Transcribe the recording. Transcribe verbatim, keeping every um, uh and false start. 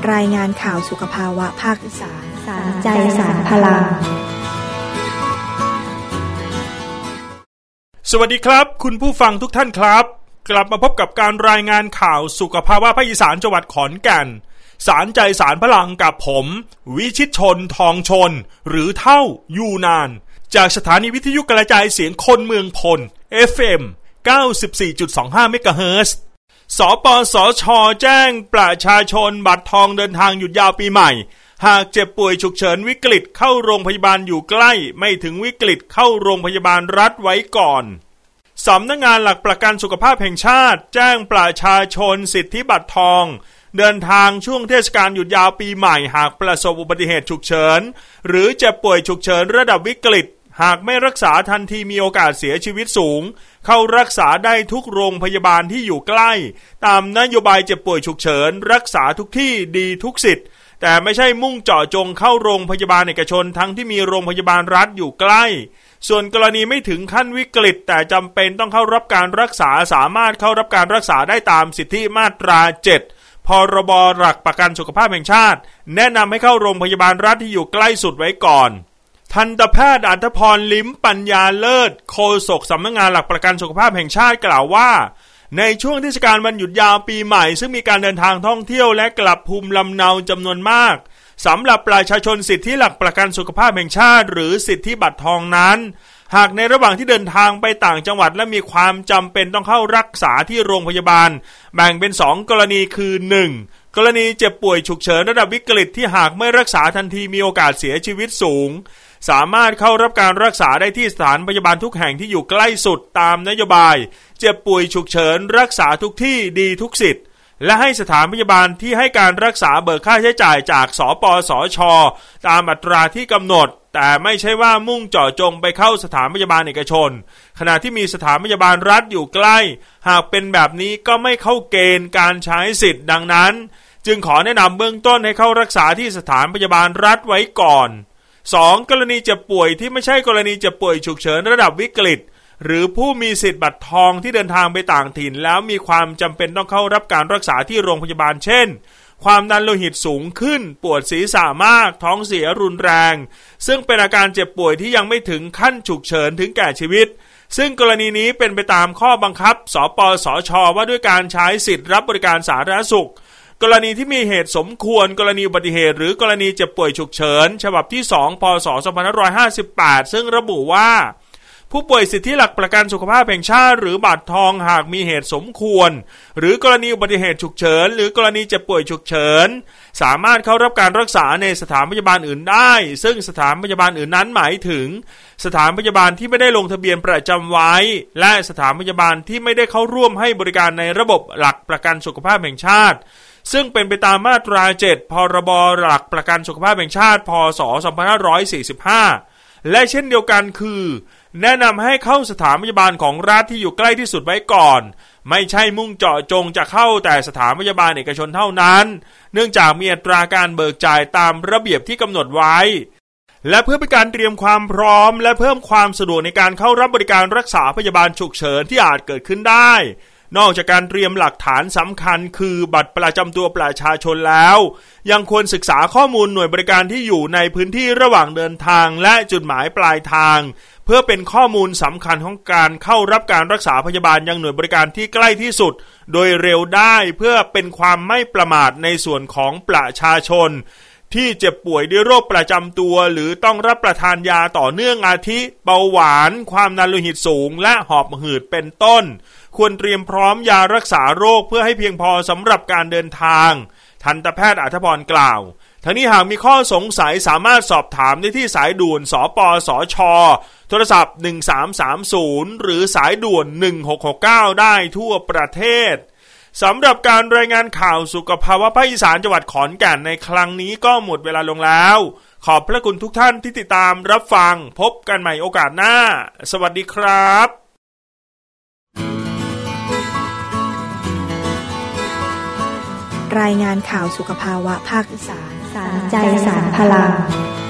รายงานข่าวสุขภาวะภาคอีสานสารใจสารพลังสวัสดีครับคุณผู้ฟังทุกท่านครับกลับมาพบกับการรายงานข่าวสุขภาวะภาคอีสานจังหวัดขอนแก่นสารใจสารพลังกับผมวิชิตชนทองชนหรือเท่ายูนานจากสถานีวิทยุกระจายเสียงคนเมืองพล เอฟ เอ็ม เก้าสิบสี่จุดสองห้า เมกะเฮิรตซ์ สปสช.แจ้งประชาชนบัตรทองเดินทางหยุดยาวปีใหม่หากเจ็บป่วยฉุกเฉินวิกฤตเข้าโรงพยาบาลอยู่ใกล้ไม่ถึงวิกฤตเข้าโรงพยาบาลรัฐไว้ก่อนสำนักงานหลักประกันสุขภาพแห่งชาติแจ้งประชาชนสิทธิบัตรทองเดินทางช่วงเทศกาลหยุดยาวปีใหม่หากประสบอุบัติเหตุฉุกเฉินหรือเจ็บป่วยฉุกเฉินระดับวิกฤตหากไม่รักษาทันทีมีโอกาสเสียชีวิตสูงเข้ารักษาได้ทุกโรงพยาบาลที่อยู่ใกล้ตามนโยบายเจ็บป่วยฉุกเฉินรักษาทุกที่ดีทุกสิทธิ์แต่ไม่ใช่มุ่งเจาะจงเข้าโรงพยาบาลเอกชนทั้งที่มีโรงพยาบาลรัฐอยู่ใกล้ส่วนกรณีไม่ถึงขั้นวิกฤตแต่จำเป็นต้องเข้ารับการรักษาสามารถเข้ารับการรักษาได้ตามสิทธิมาตราเจ็ดพรบหลักประกันสุขภาพแห่งชาติแนะนำให้เข้าโรงพยาบาลรัฐที่อยู่ใกล้สุดไว้ก่อนทันตแพทย์อัธพรลิ้มปัญญาเลิศโฆษกสำนักงานหลักประกันสุขภาพแห่งชาติกล่าวว่าในช่วงเทศกาลวันหยุดยาวปีใหม่ซึ่งมีการเดินทางท่องเที่ยวและกลับภูมิลำเนาจำนวนมากสำหรับประชาชนสิทธิหลักประกันสุขภาพแห่งชาติหรือสิทธิบัตรทองนั้นหากในระหว่างที่เดินทางไปต่างจังหวัดและมีความจำเป็นต้องเข้ารักษาที่โรงพยาบาลแบ่งเป็นสองกรณีคือ หนึ่ง กรณีเจ็บป่วยฉุกเฉินระดับวิกฤตที่หากไม่รักษาทันทีมีโอกาสเสียชีวิตสูงสามารถเข้ารับการรักษาได้ที่สถานพยาบาลทุกแห่งที่อยู่ใกล้สุดตามนโยบายเจ็บป่วยฉุกเฉินรักษาทุกที่ดีทุกสิทธิ์และให้สถานพยาบาลที่ให้การรักษาเบิกค่าใช้จ่ายจากสปสช.ตามอัตราที่กำหนดแต่ไม่ใช่ว่ามุ่งเจาะจงไปเข้าสถานพยาบาลเอกชนขณะที่มีสถานพยาบาลรัฐอยู่ใกล้หากเป็นแบบนี้ก็ไม่เข้าเกณฑ์การใช้สิทธิ์ดังนั้นจึงขอแนะนำเบื้องต้นให้เข้ารักษาที่สถานพยาบาลรัฐไว้ก่อนสองกรณีเจ็บป่วยที่ไม่ใช่กรณีเจ็บป่วยฉุกเฉินระดับวิกฤตหรือผู้มีสิทธิ์บัตรทองที่เดินทางไปต่างถิ่นแล้วมีความจำเป็นต้องเข้ารับการรักษาที่โรงพยาบาลเช่นความดันโลหิตสูงขึ้นปวดศีรษะมากท้องเสียรุนแรงซึ่งเป็นอาการเจ็บป่วยที่ยังไม่ถึงขั้นฉุกเฉินถึงแก่ชีวิตซึ่งกรณีนี้เป็นไปตามข้อบังคับสปสช.ว่าด้วยการใช้สิทธิ์รับบริการสาธารณสุขกรณีที่มีเหตุสมควรกรณีอุบัติเหตุหรือกรณีเจ็บป่วยฉุกเฉินฉบับที่สองพ.ศ. สองพันห้าร้อยห้าสิบแปดซึ่งระบุว่าผู้ป่วยสิทธิหลักประกันสุขภาพแห่งชาติหรือบัตรทองหากมีเหตุสมควรหรือกรณีอุบัติเหตุฉุกเฉินหรือกรณีเจ็บป่วยฉุกเฉินสามารถเข้ารับการรักษาในสถานพยาบาลอื่นได้ซึ่งสถานพยาบาลอื่นนั้นหมายถึงสถานพยาบาลที่ไม่ได้ลงทะเบียนประจำไว้และสถานพยาบาลที่ไม่ได้เข้าร่วมให้บริการในระบบหลักประกันสุขภาพแห่งชาติซึ่งเป็นไปตามมาตราเจ็ดพรบหลักประกันสุขภาพแห่งชาติพ.ศ. สองพันห้าร้อยสี่สิบห้าและเช่นเดียวกันคือแนะนำให้เข้าสถานพยาบาลของรัฐที่อยู่ใกล้ที่สุดไว้ก่อนไม่ใช่มุ่งเจาะจงจะเข้าแต่สถานพยาบาลเอกชนเท่านั้นเนื่องจากมีอัตราการเบิกจ่ายตามระเบียบที่กำหนดไว้และเพื่อเป็นการเตรียมความพร้อมและเพิ่มความสะดวกในการเข้ารับบริการรักษาพยาบาลฉุกเฉินที่อาจเกิดขึ้นได้นอกจากการเตรียมหลักฐานสำคัญคือบัตรประจำตัวประชาชนแล้วยังควรศึกษาข้อมูลหน่วยบริการที่อยู่ในพื้นที่ระหว่างเดินทางและจุดหมายปลายทางเพื่อเป็นข้อมูลสำคัญของการเข้ารับการรักษาพยาบาลยังหน่วยบริการที่ใกล้ที่สุดโดยเร็วได้เพื่อเป็นความไม่ประมาทในส่วนของประชาชนที่เจ็บป่วยด้วยโรคประจำตัวหรือต้องรับประทานยาต่อเนื่องอาทิเบาหวานความดันโลหิตสูงและหอบหืดเป็นต้นควรเตรียมพร้อมยารักษาโรคเพื่อให้เพียงพอสำหรับการเดินทางทันตแพทย์อัธพรกล่าวทั้งนี้หากมีข้อสงสัยสามารถสอบถามได้ที่สายด่วนสปสช.โทรศัพท์หนึ่งสามสามศูนย์หรือสายด่วนหนึ่งหกหกเก้าได้ทั่วประเทศสำหรับการรายงานข่าวสุขภาวะภาคอีสานจังหวัดขอนแก่นในครั้งนี้ก็หมดเวลาลงแล้วขอบพระคุณทุกท่านที่ติดตามรับฟังพบกันใหม่โอกาสหน้าสวัสดีครับรายงานข่าวสุขภาวะภาคอีสานสารใจสารพลัง